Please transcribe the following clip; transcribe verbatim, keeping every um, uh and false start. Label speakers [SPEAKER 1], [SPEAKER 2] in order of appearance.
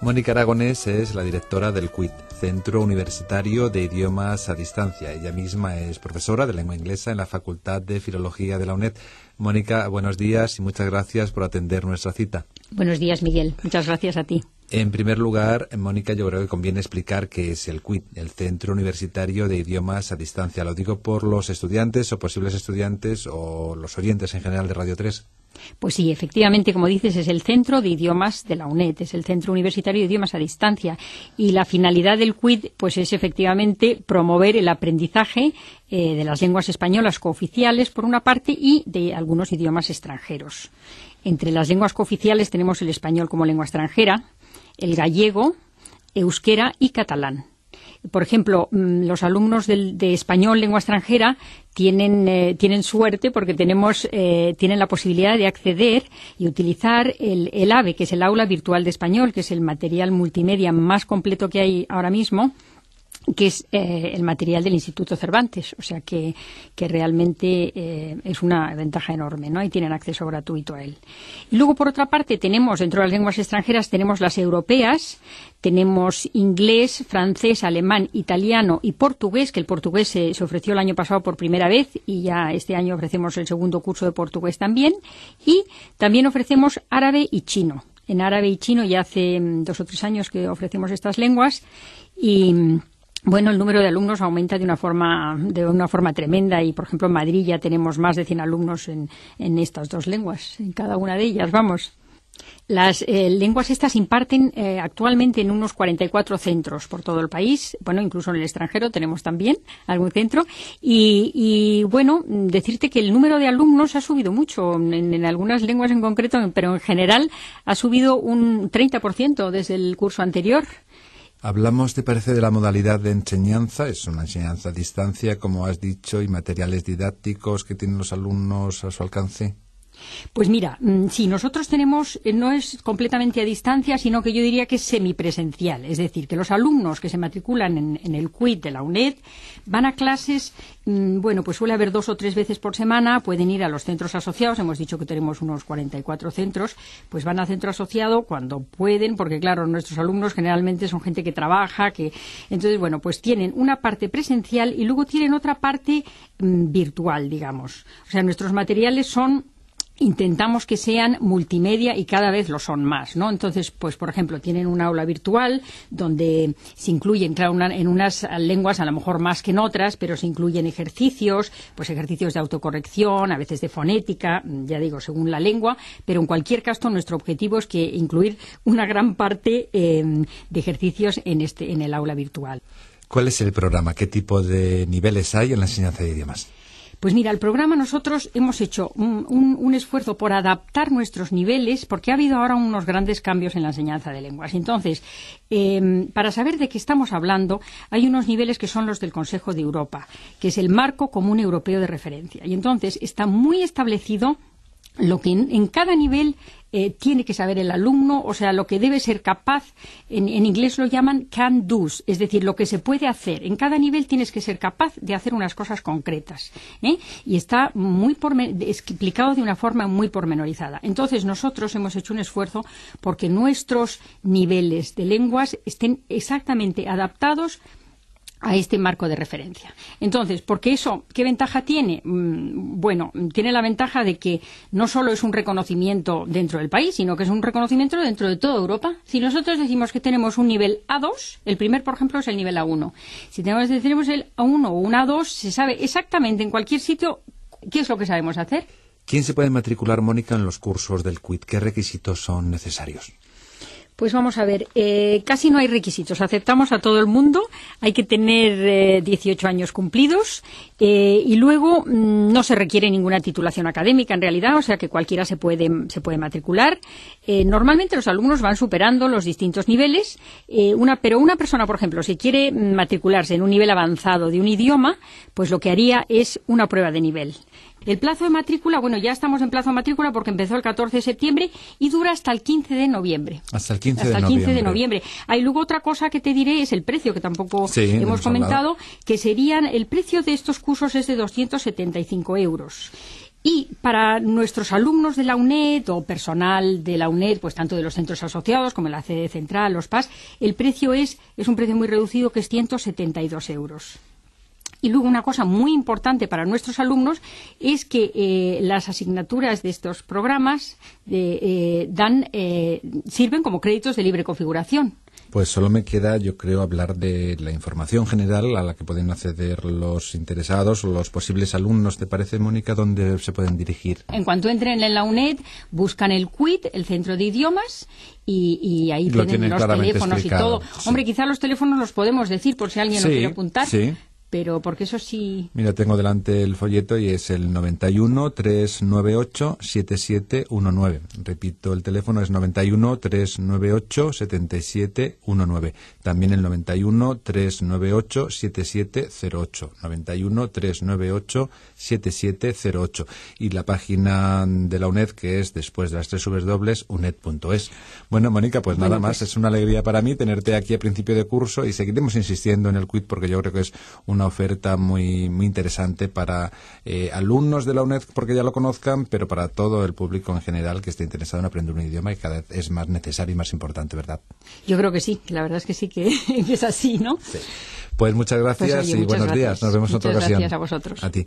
[SPEAKER 1] Mónica Aragonés es la directora del C U I D, Centro Universitario de Idiomas a Distancia. Ella misma es profesora de lengua inglesa en la Facultad de Filología de la UNED. Mónica, buenos días y muchas gracias por atender nuestra cita.
[SPEAKER 2] Buenos días, Miguel. Muchas gracias a ti.
[SPEAKER 1] En primer lugar, Mónica, yo creo que conviene explicar qué es el C U I D, el Centro Universitario de Idiomas a Distancia. Lo digo por los estudiantes o posibles estudiantes o los oyentes en general de Radio tres.
[SPEAKER 2] Pues sí, efectivamente, como dices, es el Centro de Idiomas de la UNED, es el Centro Universitario de Idiomas a Distancia. Y la finalidad del C U I D pues es efectivamente promover el aprendizaje eh, de las lenguas españolas cooficiales, por una parte, y de algunos idiomas extranjeros. Entre las lenguas cooficiales tenemos el español como lengua extranjera, el gallego, euskera y catalán. Por ejemplo, los alumnos de, de español lengua extranjera tienen, eh, tienen suerte porque tenemos, eh, tienen la posibilidad de acceder y utilizar el, el AVE, que es el Aula Virtual de Español, que es el material multimedia más completo que hay ahora mismo, que es eh, el material del Instituto Cervantes, o sea que, que realmente eh, es una ventaja enorme, ¿no? Y tienen acceso gratuito a él. Y luego, por otra parte, tenemos, dentro de las lenguas extranjeras, tenemos las europeas, tenemos inglés, francés, alemán, italiano y portugués, que el portugués se, se ofreció el año pasado por primera vez y ya este año ofrecemos el segundo curso de portugués también, y también ofrecemos árabe y chino. En árabe y chino ya hace dos o tres años que ofrecemos estas lenguas y bueno, el número de alumnos aumenta de una forma de una forma tremenda y, por ejemplo, en Madrid ya tenemos más de cien alumnos en, en estas dos lenguas, en cada una de ellas, vamos. Las eh, lenguas estas imparten eh, actualmente en unos cuarenta y cuatro centros por todo el país, bueno, incluso en el extranjero tenemos también algún centro, y, y bueno, decirte que el número de alumnos ha subido mucho, en, en algunas lenguas en concreto, pero en general ha subido un treinta por ciento desde el curso anterior.
[SPEAKER 1] Hablamos, ¿te parece, de la modalidad de enseñanza? Es una enseñanza a distancia, como has dicho, y materiales didácticos que tienen los alumnos a su alcance.
[SPEAKER 2] Pues mira, si nosotros tenemos, no es completamente a distancia, sino que yo diría que es semipresencial. Es decir, que los alumnos que se matriculan en, en el C U I D de la UNED van a clases, bueno, pues suele haber dos o tres veces por semana, pueden ir a los centros asociados, hemos dicho que tenemos unos cuarenta y cuatro centros, pues van al centro asociado cuando pueden, porque claro, nuestros alumnos generalmente son gente que trabaja, que entonces, bueno, pues tienen una parte presencial y luego tienen otra parte mmm, virtual, digamos. O sea, nuestros materiales son... Intentamos que sean multimedia y cada vez lo son más, ¿no? Entonces, pues, por ejemplo, tienen un aula virtual donde se incluyen, claro, una, en unas lenguas a lo mejor más que en otras, pero se incluyen ejercicios, pues ejercicios de autocorrección, a veces de fonética, ya digo, según la lengua, pero en cualquier caso nuestro objetivo es que incluir una gran parte eh, de ejercicios en, este, en el aula virtual.
[SPEAKER 1] ¿Cuál es el programa? ¿Qué tipo de niveles hay en la enseñanza de idiomas?
[SPEAKER 2] Pues mira, el programa nosotros hemos hecho un, un, un esfuerzo por adaptar nuestros niveles, porque ha habido ahora unos grandes cambios en la enseñanza de lenguas. Entonces, eh, para saber de qué estamos hablando, hay unos niveles que son los del Consejo de Europa, que es el Marco Común Europeo de Referencia. Y entonces está muy establecido lo que en, en cada nivel eh, tiene que saber el alumno, o sea, lo que debe ser capaz, en, en inglés lo llaman can do's, es decir, lo que se puede hacer. En cada nivel tienes que ser capaz de hacer unas cosas concretas, ¿eh? Y está muy pormen- explicado de una forma muy pormenorizada. Entonces, nosotros hemos hecho un esfuerzo porque nuestros niveles de lenguas estén exactamente adaptados a este marco de referencia. Entonces, porque eso, ¿qué ventaja tiene? Bueno, tiene la ventaja de que no solo es un reconocimiento dentro del país, sino que es un reconocimiento dentro de toda Europa. Si nosotros decimos que tenemos un nivel A dos, el primer, por ejemplo, es el nivel A uno. Si tenemos, decimos el A uno o un A dos, se sabe exactamente en cualquier sitio qué es lo que sabemos hacer.
[SPEAKER 1] ¿Quién se puede matricular, Mónica, en los cursos del C U I D? ¿Qué requisitos son necesarios?
[SPEAKER 2] Pues vamos a ver, eh, casi no hay requisitos. Aceptamos a todo el mundo, hay que tener eh, dieciocho años cumplidos eh, y luego mmm, no se requiere ninguna titulación académica en realidad, o sea que cualquiera se puede, se puede matricular. Eh, normalmente los alumnos van superando los distintos niveles, eh, una, pero una persona, por ejemplo, si quiere matricularse en un nivel avanzado de un idioma, pues lo que haría es una prueba de nivel. El plazo de matrícula, bueno, ya estamos en plazo de matrícula porque empezó el catorce de septiembre y dura hasta el quince de noviembre.
[SPEAKER 1] Hasta el quince
[SPEAKER 2] hasta
[SPEAKER 1] de
[SPEAKER 2] el
[SPEAKER 1] noviembre.
[SPEAKER 2] quince de noviembre. Hay luego otra cosa que te diré, es el precio, que tampoco
[SPEAKER 1] sí,
[SPEAKER 2] hemos,
[SPEAKER 1] hemos
[SPEAKER 2] comentado,
[SPEAKER 1] hablado.
[SPEAKER 2] que serían, el precio de estos cursos es de doscientos setenta y cinco euros. Y para nuestros alumnos de la UNED o personal de la UNED, pues tanto de los centros asociados como la sede central, los P A S, el precio es, es un precio muy reducido, que es ciento setenta y dos euros. Y luego una cosa muy importante para nuestros alumnos es que eh, las asignaturas de estos programas eh, eh, dan, eh, sirven como créditos de libre configuración.
[SPEAKER 1] Pues solo me queda, yo creo, hablar de la información general a la que pueden acceder los interesados o los posibles alumnos. ¿Te parece, Mónica, dónde se pueden dirigir?
[SPEAKER 2] En cuanto entren en la UNED, buscan el Q I D, el Centro de Idiomas, y, y ahí
[SPEAKER 1] Lo
[SPEAKER 2] tienen los teléfonos
[SPEAKER 1] explicado,
[SPEAKER 2] y todo.
[SPEAKER 1] Sí.
[SPEAKER 2] Hombre, quizá los teléfonos los podemos decir por si alguien
[SPEAKER 1] sí,
[SPEAKER 2] lo quiere apuntar.
[SPEAKER 1] Sí.
[SPEAKER 2] Pero porque eso sí...
[SPEAKER 1] Mira, tengo delante el folleto y es el noventa y uno, trescientos noventa y ocho, setenta y siete diecinueve. Repito, el teléfono es noventa y uno, trescientos noventa y ocho, setenta y siete diecinueve. También el noventa y uno, trescientos noventa y ocho, setenta y siete cero ocho. noventa y uno, trescientos noventa y ocho, setenta y siete cero ocho. Y la página de la UNED, que es después de las tres dobles, uned punto es. Bueno, Mónica, pues
[SPEAKER 2] bueno,
[SPEAKER 1] nada más.
[SPEAKER 2] Pues...
[SPEAKER 1] Es una alegría para mí tenerte aquí a principio de curso y seguiremos insistiendo en el Q I D porque yo creo que es una oferta muy muy interesante para eh, alumnos de la UNED porque ya lo conozcan, pero para todo el público en general que esté interesado en aprender un idioma y cada vez es más necesario y más importante, ¿verdad?
[SPEAKER 2] Yo creo que sí, que la verdad es que sí, que, que es así, ¿no?
[SPEAKER 1] Sí. Pues muchas gracias
[SPEAKER 2] pues, oye,
[SPEAKER 1] y
[SPEAKER 2] muchas
[SPEAKER 1] buenos
[SPEAKER 2] gracias.
[SPEAKER 1] días. Nos vemos en otra ocasión.
[SPEAKER 2] Muchas gracias a vosotros.
[SPEAKER 1] A ti.